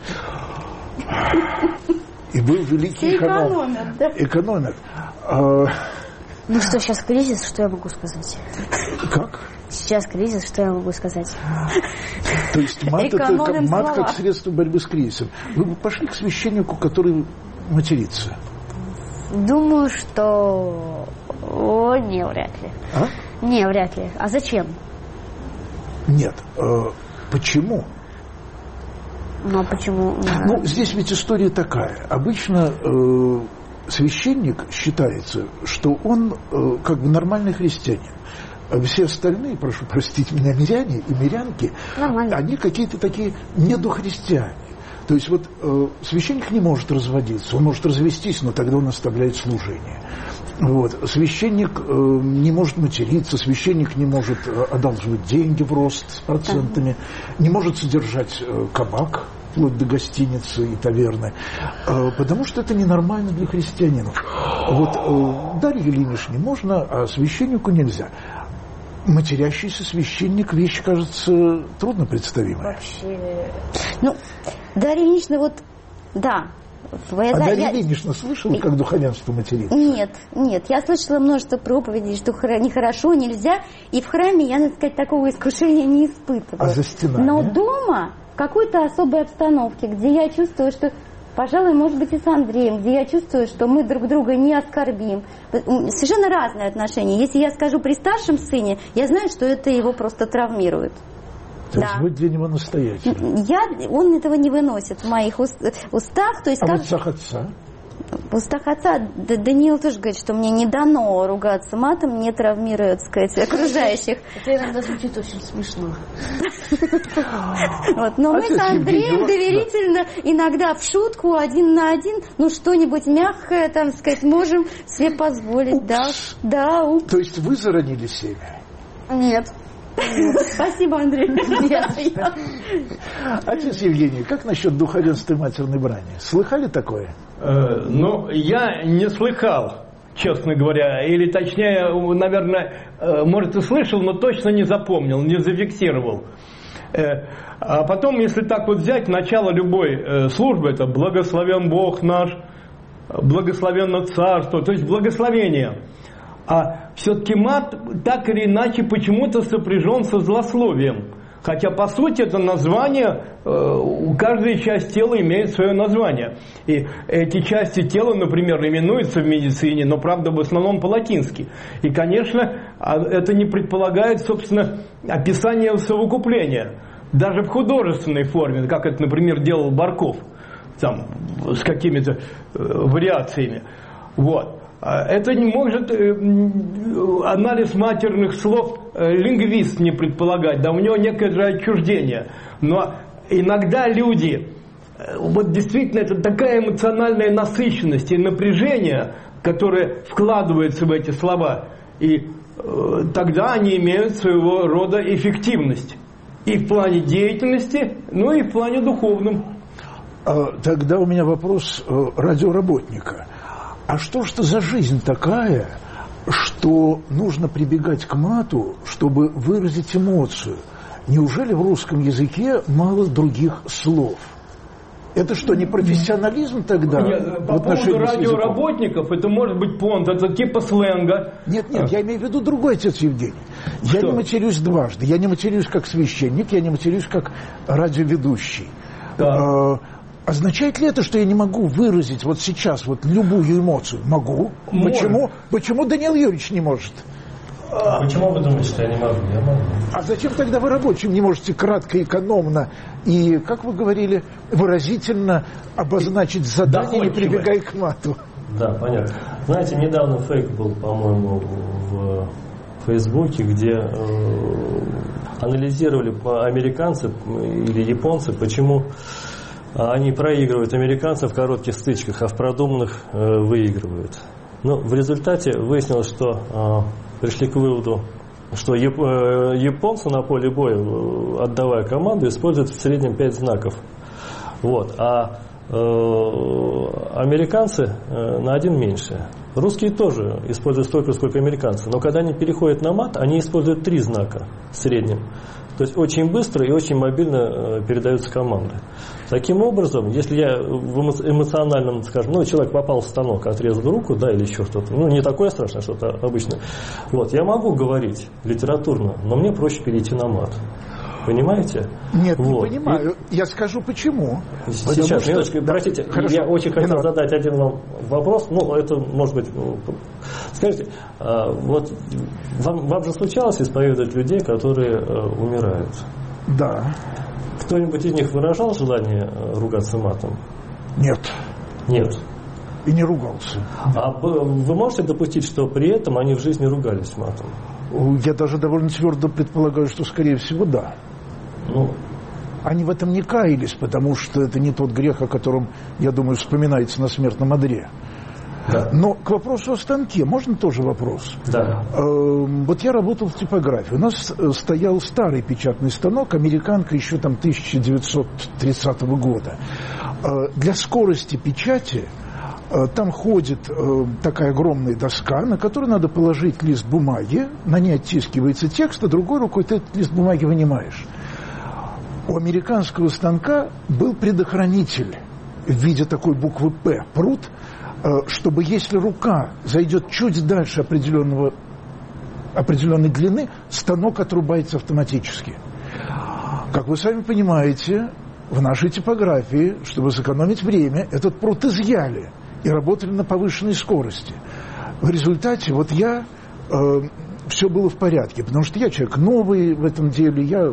И был великий эконом. Экономят, да? Экономят. А... Ну что, сейчас кризис, что я могу сказать? Как? Сейчас кризис, что я могу сказать? То есть мат, это, как, мат как средство борьбы с кризисом. Вы бы пошли к священнику, который матерится? Думаю, что... О, не, вряд ли. А? Не, вряд ли. А зачем? Нет. Э, почему? Ну, а почему? Ну, здесь ведь история такая. Обычно э, священник считается, что он э, как бы нормальный христианин. А все остальные, прошу простить меня, миряне и мирянки, нормально. Они какие-то такие недохристиане. То есть вот э, священник не может разводиться, он может развестись, но тогда он оставляет служение. Вот. Священник э, не может материться, священник не может э, одалживать деньги в рост с процентами, не может содержать э, кабак, вплоть до гостиницы и таверны, э, потому что это ненормально для христианинов. Вот э, Дарье Ильиничне можно, а священнику нельзя. Матерящийся священник — вещь, кажется, трудно представимая. Вообще... Ну, Дарья Ильинична, вот, да. А Дарья Ильинична слышала, как духовенство матерится? Нет, нет. Я слышала множество проповедей, что нехорошо, нельзя. И в храме я, надо сказать, такого искушения не испытывала. А за стенами? Но дома, в какой-то особой обстановке, где я чувствую, что... Пожалуй, может быть, и с Андреем, где я чувствую, что мы друг друга не оскорбим. Совершенно разные отношения. Если я скажу при старшем сыне, я знаю, что это его просто травмирует. То да. есть вы для него настоятель? Я, он этого не выносит в моих уст, устах. То есть а как... в устах отца? В устах отца Даниил тоже говорит, что мне не дано ругаться матом, не травмирует, так сказать, окружающих. Это иногда звучит очень смешно. Вот. Но мы с Андреем доверительно, иногда в шутку, один на один, ну что-нибудь мягкое, там сказать, можем себе позволить. Да, да. То есть вы заронили семя? Нет. Спасибо, Андрей. Отец Евгений, как насчет духовенства и матерной брани? Слыхали такое? Э, ну, я не слыхал, честно говоря. Или точнее, наверное, э, может и слышал, но точно не запомнил, не зафиксировал. Э, а потом, если так вот взять, начало любой э, службы, это «Благословен Бог наш», «Благословенно Царство», то есть благословение. А все-таки мат так или иначе почему-то сопряжен со злословием. Хотя, по сути, это название, э, каждая часть тела имеет свое название. И эти части тела, например, именуются в медицине, но, правда, в основном по-латински. И, конечно, это не предполагает, собственно, описание совокупления. Даже в художественной форме, как это, например, делал Барков, там, с какими-то э, вариациями. Вот. Это не может анализ матерных слов лингвист не предполагать, да, у него некое же отчуждение. Но иногда люди, вот действительно это такая эмоциональная насыщенность и напряжение, которое вкладывается в эти слова, и э, тогда они имеют своего рода эффективность и в плане деятельности, ну и в плане духовном. Тогда у меня вопрос радиоработника. А что ж это за жизнь такая, что нужно прибегать к мату, чтобы выразить эмоцию? Неужели в русском языке мало других слов? Это что, не профессионализм тогда? Нет, по поводу радиоработников, это может быть понт, это типа сленга. Нет, нет, я имею в виду другой, отец Евгений. Я что? Не матерюсь дважды. Я не матерюсь как священник, я не матерюсь как радиоведущий. Да. Означает ли это, что я не могу выразить вот сейчас вот любую эмоцию? Могу. Почему? Почему Даниил Юрьевич не может? А почему вы думаете, что я не могу? Я могу. А зачем тогда вы рабочим не можете кратко, экономно и, как вы говорили, выразительно обозначить задание, не прибегая к мату? Да, понятно. Знаете, недавно фейк был, по-моему, в Фейсбуке, где э, анализировали американцы или японцы, почему они проигрывают американцев в коротких стычках, а в продуманных э, выигрывают. Но в результате выяснилось, что э, пришли к выводу, что яп, э, японцы на поле боя, э, отдавая команду, используют в среднем пять знаков. Вот, а э, американцы э, на один меньше. Русские тоже используют столько, сколько американцы. Но когда они переходят на мат, они используют три знака в среднем. То есть очень быстро и очень мобильно передаются команды. Таким образом, если я в эмоциональном, скажем, ну, человек попал в станок, отрезал руку, да, или еще что-то, ну, не такое страшное, что-то обычное, вот, я могу говорить литературно, но мне проще перейти на мат. Понимаете? Нет, вот. не понимаю. И... Я скажу, почему. Сейчас, что... минуточку, да, простите, хорошо. Я очень хотел задать один вам вопрос. Ну, это, может быть, скажите, вот вам, вам же случалось исповедовать людей, которые умирают? Да. Кто-нибудь из них выражал желание ругаться матом? Нет. Нет. И не ругался. А вы можете допустить, что при этом они в жизни ругались матом? Я даже довольно твердо предполагаю, что, скорее всего, да. Ну, они в этом не каялись, потому что это не тот грех, о котором, я думаю, вспоминается на смертном одре. Да. Но к вопросу о станке, можно тоже вопрос? Да. Э, вот я работал в типографии. У нас стоял старый печатный станок, американка еще там тысяча девятьсот тридцатого года. Э, для скорости печати э, там ходит э, такая огромная доска, на которую надо положить лист бумаги, на ней оттискивается текст, а другой рукой ты этот лист бумаги вынимаешь. У американского станка был предохранитель в виде такой буквы «П», прут, чтобы если рука зайдет чуть дальше определенного, определенной длины, станок отрубается автоматически. Как вы сами понимаете, в нашей типографии, чтобы сэкономить время, этот прут изъяли и работали на повышенной скорости. В результате вот я, э, все было в порядке, потому что я человек новый в этом деле, я...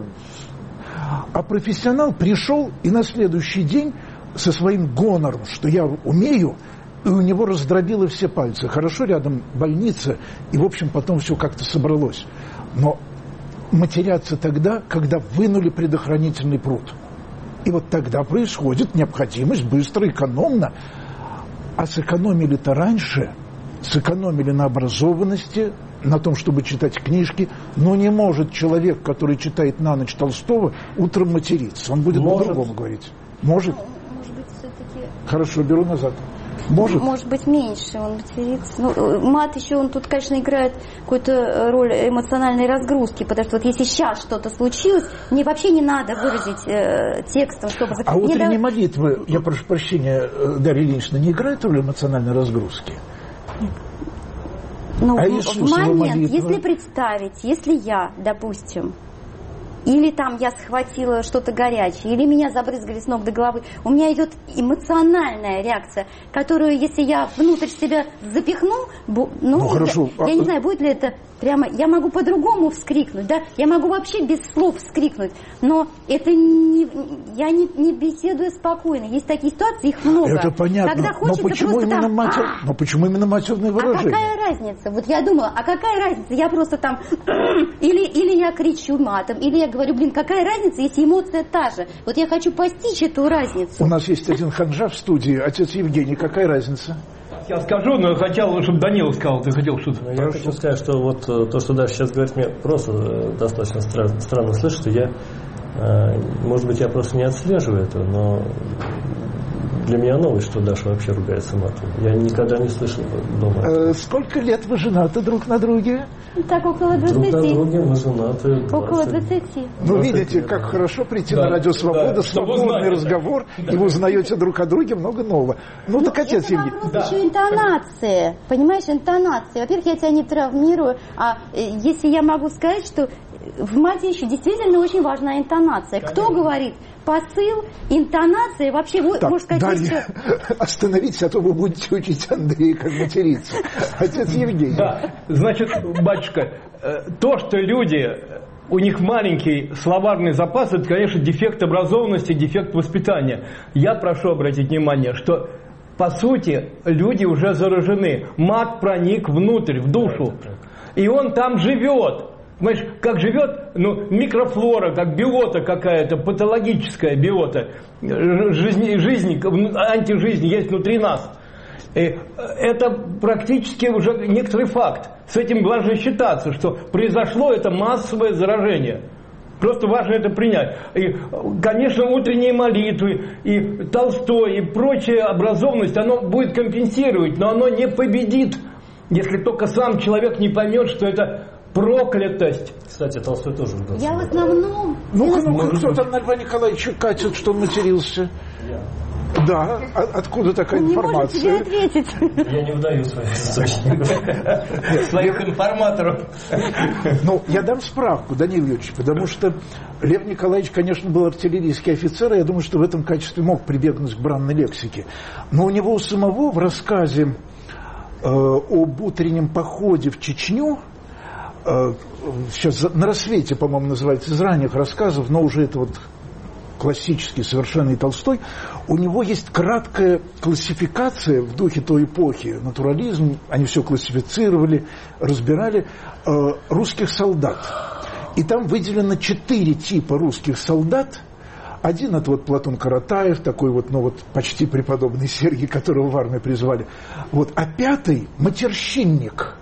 А профессионал пришел и на следующий день со своим гонором, что я умею, и у него раздробило все пальцы. Хорошо, рядом больница, и, в общем, потом все как-то собралось. Но матерятся тогда, когда вынули предохранительный прут. И вот тогда происходит необходимость быстро, экономно. А сэкономили-то раньше, сэкономили на образованности, на том, чтобы читать книжки, но не может человек, который читает на ночь Толстого, утром материться. Он будет по-другому говорить. Может? Может быть, все-таки... Хорошо, беру назад. Может? Может быть, меньше он матерится. Ну, мат еще, он тут, конечно, играет какую-то роль эмоциональной разгрузки, потому что вот если сейчас что-то случилось, мне вообще не надо выразить э, текстом, чтобы... А утренние да... молитвы, я прошу прощения, Дарья Ильинична, не играет роль эмоциональной разгрузки? Ну, а в, Иисус, в момент, молитва? если представить, если я, допустим, или там я схватила что-то горячее, или меня забрызгали с ног до головы. У меня идет эмоциональная реакция, которую, если я внутрь себя запихну, ну, ну хорошо. Я, я не знаю, будет ли это прямо... Я могу по-другому вскрикнуть, да? Я могу вообще без слов вскрикнуть, но это не... Я не, не беседую спокойно. Есть такие ситуации, их много. Это понятно, когда но почему, именно там, матер... но почему именно матерные выражения? А какая разница? Вот я думала, а какая разница? Я просто там... Или, или я кричу матом, или я говорю, блин, какая разница, если эмоция та же? Вот я хочу постичь эту разницу. У нас есть один ханжа в студии, отец Евгений, какая разница? Я скажу, но хотел, чтобы Данила сказал, ты хотел что-то. Я Хорошо. хочу сказать, что вот то, что Даша сейчас говорит, мне просто достаточно странно, странно слышать, что я, может быть, я просто не отслеживаю это, но для меня новость, что Даша вообще ругается матом. Я никогда не слышал дома. Э, сколько лет вы женаты друг на друге? Так, около двадцати. Друг на друге мы женаты двадцать. Около двадцати. Ну, видите, лет, как да. хорошо прийти да, на Радио Свобода, да, свободный разговор, да. и вы узнаете друг о друге много нового. Ну, ну так отец Евгений. Это вопрос да. еще интонации. Понимаешь, интонации. Во-первых, я тебя не травмирую, а если я могу сказать, что в мате еще действительно очень важна интонация. Конечно. Кто говорит? Посыл, интонация, вообще, так, можно сказать... Дарья, что... остановитесь, а то вы будете учить Андрея, как материться. Отец Евгений. Да, значит, батюшка, то, что люди, у них маленький словарный запас, это, конечно, дефект образованности, дефект воспитания. Я прошу обратить внимание, что, по сути, люди уже заражены. Мат проник внутрь, в душу, и он там живет. Понимаешь, как живет, ну, микрофлора, как биота какая-то, патологическая биота, жизни, жизни, антижизнь есть внутри нас. И это практически уже некоторый факт. С этим важно считаться, что произошло это массовое заражение. Просто важно это принять. И, конечно, утренние молитвы, и Толстой, и прочая образованность, оно будет компенсировать, но оно не победит, если только сам человек не поймет, что это... проклятость. Кстати, Толстой тоже ругался. Я в основном... Ну-ка, ну-ка, кто там на Льва Николаевича катит, что он матерился? Я. Да, а откуда такая он информация? Не может тебе ответить. Я не выдаю своих источников. Своих информаторов. Ну, я дам справку, Данил Юрьевич, потому что Лев Николаевич, конечно, был артиллерийский офицер, и я думаю, что в этом качестве мог прибегнуть к бранной лексике. Но у него у самого в рассказе э, об утреннем походе в Чечню, сейчас «На рассвете», по-моему, называется, из ранних рассказов, но уже это вот классический совершенно и Толстой, у него есть краткая классификация в духе той эпохи, натурализм, они все классифицировали, разбирали, э, русских солдат. И там выделено четыре типа русских солдат. Один — это вот Платон Каратаев, такой вот, ну вот почти преподобный Сергий, которого в армию призвали. Вот. А пятый — матерщинник.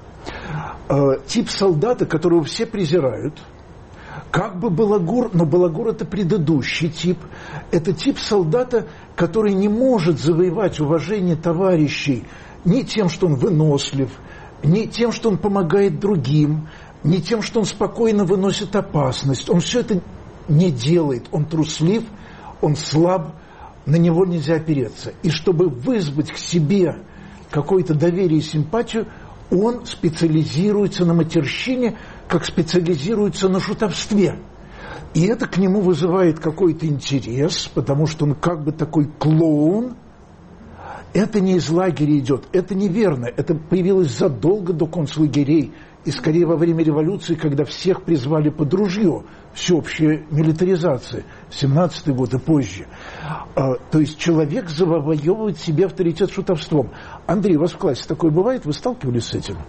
Тип солдата, которого все презирают, как бы балагур, но балагур — это предыдущий тип. Это тип солдата, который не может завоевать уважение товарищей ни тем, что он вынослив, ни тем, что он помогает другим, ни тем, что он спокойно выносит опасность. Он все это не делает. Он труслив, он слаб, на него нельзя опереться. И чтобы вызвать к себе какое-то доверие и симпатию, он специализируется на матерщине, как специализируется на шутовстве. И это к нему вызывает какой-то интерес, потому что он как бы такой клоун. Это не из лагеря идет, это неверно. Это появилось задолго до концлагерей. И скорее во время революции, когда всех призвали под ружье, всеобщая милитаризация, семнадцатый год и позже. А, то есть человек завоевывает себе авторитет шутовством. Андрей, у вас в классе такое бывает? Вы сталкивались с этим?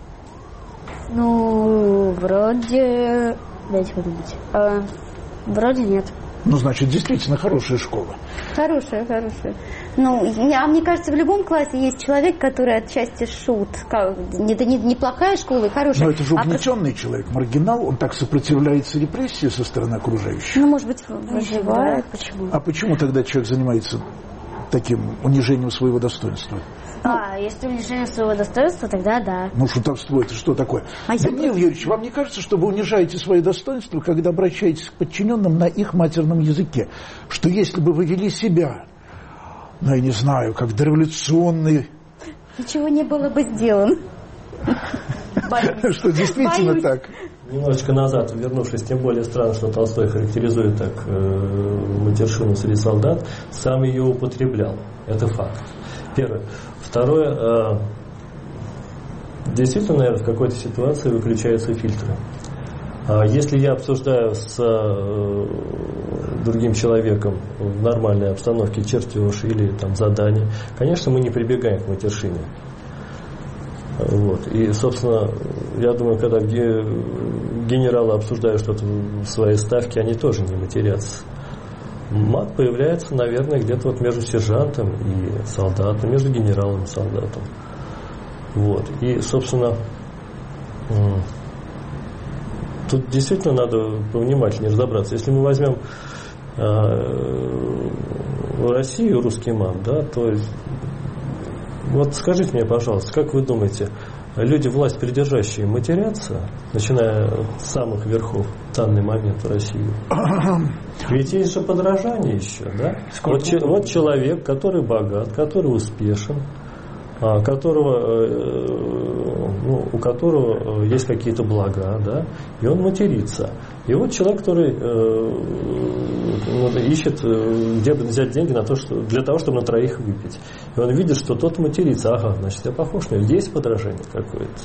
Ну, вроде... Дайте подумать. А, вроде нет. Ну, значит, действительно хорошая школа. Хорошая, хорошая. Ну, а мне кажется, в любом классе есть человек, который отчасти шут. Это не, не плохая школа, и хорошая. Но это же угнетенный а... человек, маргинал, он так сопротивляется репрессии со стороны окружающих. Ну, может быть, выживает. Почему? А почему тогда человек занимается таким унижением своего достоинства? А, если унижение своего достоинства, тогда да. Ну, шутовство — это что такое? А Даниил я... Юрьевич, вам не кажется, что вы унижаете свое достоинство, когда обращаетесь к подчиненным на их матерном языке? Что если бы вы вели себя, ну, я не знаю, как дореволюционный... Ничего не было бы сделано. Боюсь. Что действительно Боюсь. так. Немножечко назад, вернувшись, тем более странно, что Толстой характеризует так э, матершину среди солдат, сам ее употреблял. Это факт. Первое. Второе. Э, действительно, наверное, в какой-то ситуации выключаются фильтры. А если я обсуждаю с э, другим человеком в нормальной обстановке чертеж или там задание, конечно, мы не прибегаем к матершине. Вот. И, собственно, я думаю, когда генералы обсуждают что-то в своей ставке, они тоже не матерятся. Мат появляется, наверное, где-то вот между сержантом и солдатом, между генералом и солдатом. Вот. И, собственно, тут действительно надо повнимательнее разобраться. Если мы возьмем э, Россию, русский мат, да, то вот скажите мне, пожалуйста, как вы думаете, люди власть придержащие матерятся, начиная с самых верхов в данный момент в России? Ведь есть же подражание еще, да? Вот, вот человек, который богат, который успешен, которого, ну, у которого есть какие-то блага, да, и он матерится. И вот человек, который э, ищет, где бы взять деньги на то, что, для того, чтобы на троих выпить. И он видит, что тот матерится. Ага, значит, я похож на него. Есть подражание какое-то?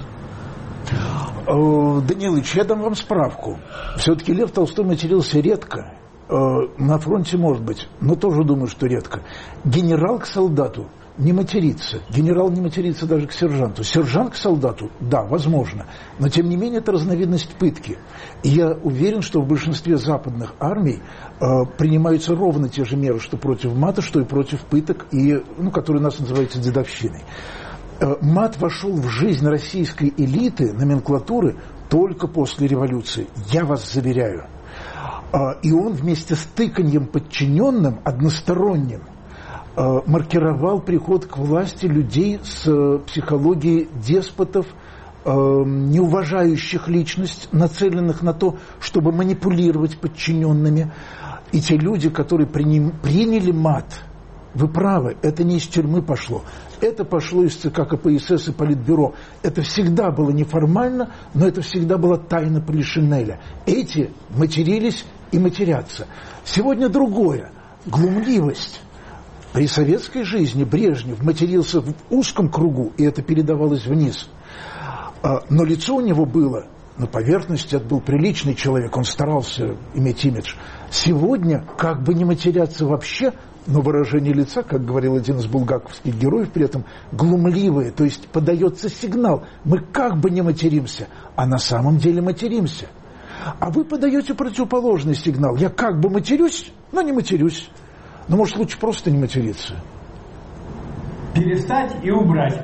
Данил Ильич, я дам вам справку. Все-таки Лев Толстой матерился редко. На фронте, может быть, но тоже думаю, что редко. Генерал к солдату не матерится. Генерал не матерится даже к сержанту. Сержант к солдату, да, возможно. Но, тем не менее, это разновидность пытки. И я уверен, что в большинстве западных армий э, принимаются ровно те же меры, что против мата, что и против пыток, и, ну, которые у нас называются дедовщиной. Э, мат вошел в жизнь российской элиты, номенклатуры, только после революции. Я вас заверяю. Э, и он вместе с тыканьем подчиненным, односторонним, маркировал приход к власти людей с психологией деспотов, не уважающих личность, нацеленных на то, чтобы манипулировать подчиненными. И те люди, которые приняли мат, вы правы, это не из тюрьмы пошло, это пошло из ЦК КПСС и Политбюро. Это всегда было неформально, но это всегда была тайна Полишинеля. Эти матерились и матерятся. Сегодня другое. Глумливость. При советской жизни Брежнев матерился в узком кругу, и это передавалось вниз. Но лицо у него было на поверхности, это был приличный человек, он старался иметь имидж. Сегодня, как бы не матеряться вообще, но выражение лица, как говорил один из булгаковских героев, при этом глумливое, то есть подается сигнал, мы как бы не материмся, а на самом деле материмся. А вы подаете противоположный сигнал, я как бы матерюсь, но не матерюсь. Но, может, лучше просто не материться. Перестать и убрать.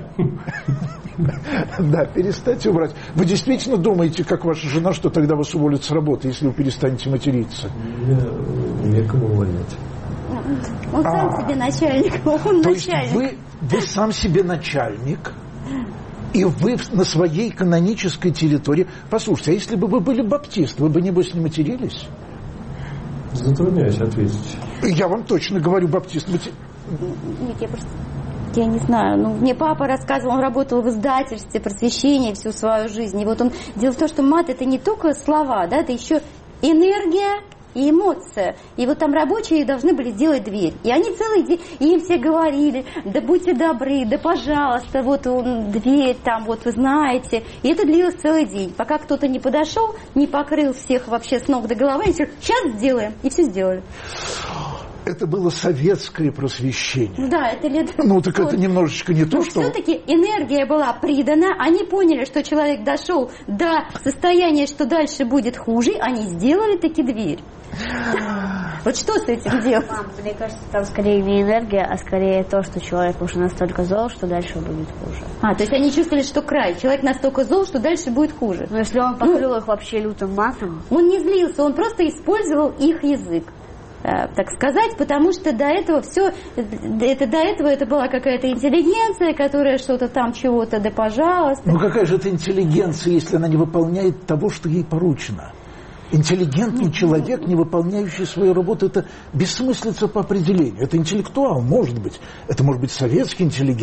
Да, перестать и убрать. Вы действительно думаете, как ваша жена, что тогда вас уволят с работы, если вы перестанете материться? Некому увольнять. Он сам А, себе начальник, он то начальник. есть вы, вы сам себе начальник, и вы на своей канонической территории... Послушайте, а если бы вы были баптист, вы бы, небось, не матерились? Затрудняюсь ответить. Я вам точно говорю, баптист. Мати... Нет, я просто... Я не знаю, ну, мне папа рассказывал, он работал в издательстве, просвещении всю свою жизнь. И вот он... Дело в том, что мат — это не только слова, да, это еще энергия и эмоция. И вот там рабочие должны были сделать дверь. И они целый день, и им все говорили, да будьте добры, да пожалуйста, вот он, дверь там, вот вы знаете. И это длилось целый день. Пока кто-то не подошел, не покрыл всех вообще с ног до головы, и все, сейчас сделаем. И все сделали. Это было советское просвещение. Да, это лет... Ну, так это немножечко не то, Но что... все-таки энергия была придана, они поняли, что человек дошел до состояния, что дальше будет хуже, они сделали таки дверь. Вот что с этим делать? Мам, мне кажется, там скорее не энергия, а скорее то, что человек уже настолько зол, что дальше будет хуже. А, то есть они чувствовали, что край. Человек настолько зол, что дальше будет хуже. Но если он покрыл их вообще лютым матом... Он не злился, он просто использовал их язык, так сказать, потому что до этого все, это до этого это была какая-то интеллигенция, которая что-то там чего-то, да пожалуйста. Ну какая же это интеллигенция, если она не выполняет того, что ей поручено? Интеллигентный человек, не выполняющий свою работу, это бессмыслица по определению. Это интеллектуал, может быть. Это может быть советский интеллигент.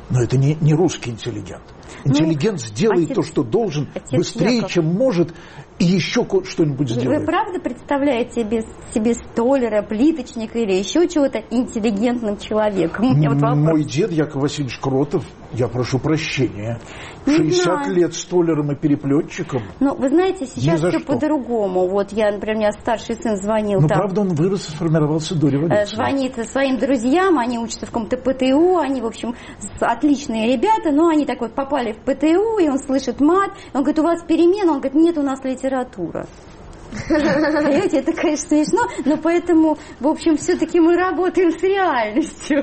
Но это не, не русский интеллигент. Интеллигент ну, сделает отец, то, что должен, быстрее, Яков. чем может, и еще что-нибудь сделает. Вы правда представляете себе, себе столяра, плиточника или еще чего-то интеллигентным человеком? Вот мой дед Яков Васильевич Кротов, я прошу прощения, шестьдесят лет столяром и переплетчиком. Ну, вы знаете, сейчас все что. по-другому. Вот я, например, у меня старший сын звонил. Ну, там, правда, он вырос и сформировался до революции. Звонит своим друзьям, они учатся в каком-то ПТУ, они, в общем, отличные ребята, но они так вот попали в ПТУ, и он слышит мат. Он говорит, у вас перемена? Он говорит, нет, у нас литература. Понимаете, это, конечно, смешно, но поэтому, в общем, все-таки мы работаем с реальностью.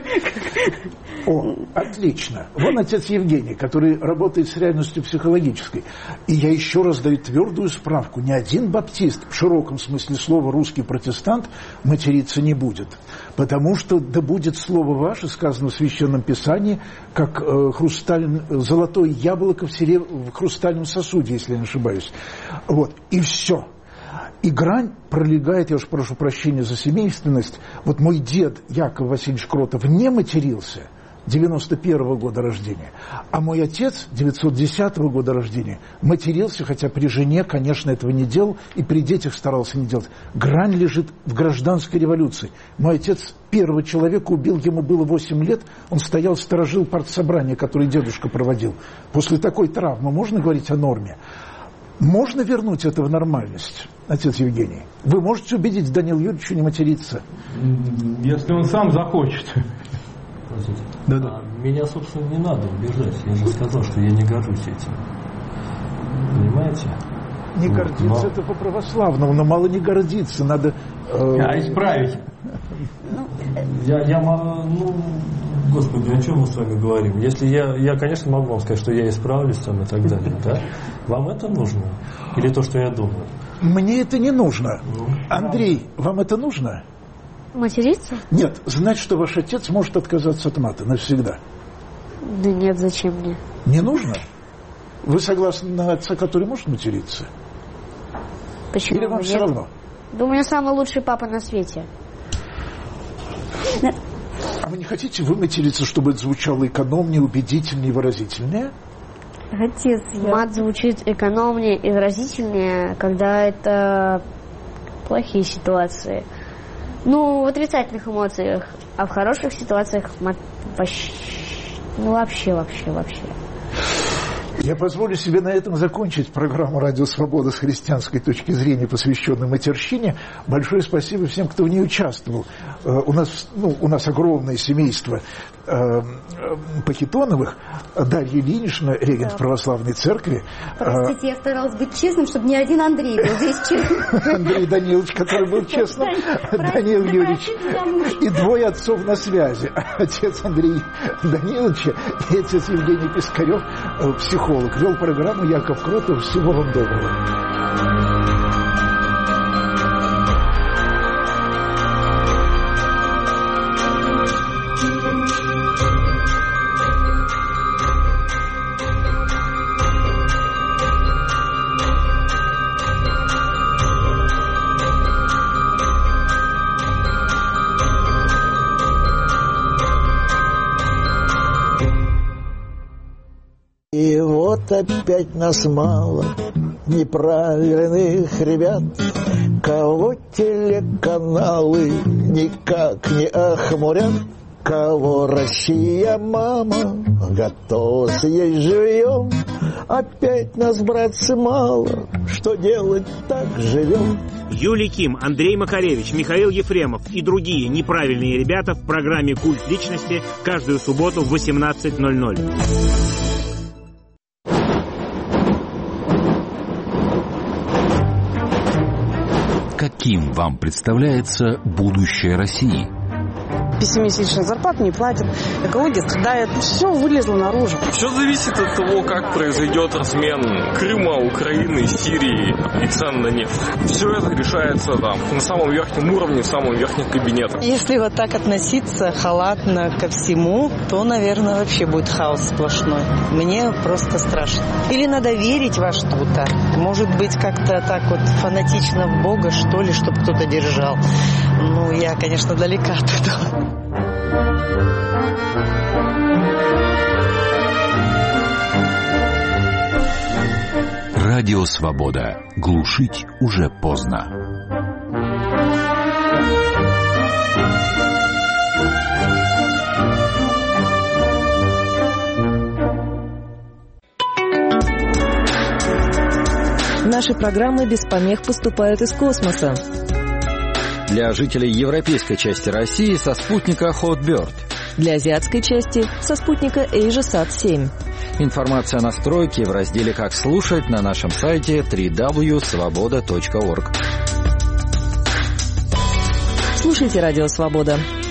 О, отлично. Вон отец Евгений, который работает с реальностью психологической. И я еще раз даю твердую справку. Ни один баптист, в широком смысле слова русский протестант, материться не будет. Потому что да будет слово ваше, сказано в Священном Писании, как э, хрусталь, золотое яблоко в, сереб... в хрустальном сосуде, если я не ошибаюсь. Вот. И все. И грань пролегает, я уж прошу прощения за семейственность, вот мой дед Яков Васильевич Кротов не матерился, девяносто первого года рождения, а мой отец девятьсот десятого года рождения матерился, хотя при жене, конечно, этого не делал, и при детях старался не делать. Грань лежит в гражданской революции. Мой отец первого человека убил, ему было восемь лет, он стоял, сторожил партсобрание, которое дедушка проводил. После такой травмы можно говорить о норме? Можно вернуть это в нормальность, отец Евгений? Вы можете убедить Даниила Юрьевича не материться? Если он сам захочет. Да, да. А меня, собственно, не надо убеждать. Я же сказал, что я не горжусь этим. Понимаете? Не вот, гордиться но... это по-православному, но мало не гордиться. Надо... Э... А исправить. Я, я, ну, Господи, о чем мы с вами говорим? Если я, я, конечно, могу вам сказать, что я исправлюсь там и так далее, да? Вам это нужно? Или то, что я думаю? Мне это не нужно. Ну, Андрей, да. Вам это нужно? Материться? Нет, знать, что ваш отец может отказаться от мата навсегда. Да нет, зачем мне? Не нужно? Вы согласны на отца, который может материться? Почему? Или вам нет? все равно? Да у меня самый лучший папа на свете. А вы не хотите выматериться, чтобы это звучало экономнее, убедительнее и выразительнее? Отец, я... Мат звучит экономнее и выразительнее, когда это плохие ситуации. Ну, в отрицательных эмоциях, а в хороших ситуациях мат вообще, ну вообще, вообще, вообще. Я позволю себе на этом закончить программу «Радио Свобода» с христианской точки зрения, посвященной матерщине. Большое спасибо всем, кто в ней участвовал. У нас, ну, у нас огромное семейство э, Пахитоновых. Дарья Ильинична, регент да. православной церкви. Простите, я старалась быть честным, чтобы ни один Андрей был здесь честным. Андрей Данилович, который был честным. Даниил Юрьевич. И двое отцов на связи. Отец Андрей Данилович и отец Евгений Пискарев, психолог. Вел программу Яков Кротов. Всего вам доброго. И вот опять нас мало неправильных ребят, кого телеканалы никак не охмурят, кого Россия, мама, готова съесть живьем. Опять нас, братцы, мало, что делать, так живем. Юлий Ким, Андрей Макаревич, Михаил Ефремов и другие неправильные ребята в программе «Культ личности» каждую субботу в восемнадцать ноль ноль. Каким вам представляется будущее России? Пятимесячную зарплату не платят, экология страдает, все вылезло наружу. Все зависит от того, как произойдет размен Крыма, Украины, Сирии и цен на нефть. Все это решается там, на самом верхнем уровне, в самом верхнем кабинете. Если вот так относиться халатно ко всему, то, наверное, вообще будет хаос сплошной. Мне просто страшно. Или надо верить во что-то. Может быть, как-то так вот фанатично в Бога, что ли, чтобы кто-то держал. Ну, я, конечно, далека от этого. Радио «Свобода». Глушить уже поздно. Наши программы без помех поступают из космоса. Для жителей европейской части России со спутника Hotbird. Для азиатской части со спутника AsiaSat семь. Информация о настройке в разделе «Как слушать» на нашем сайте дабл ю дабл ю дабл ю точка свобода точка орг. Слушайте «Радио Свобода».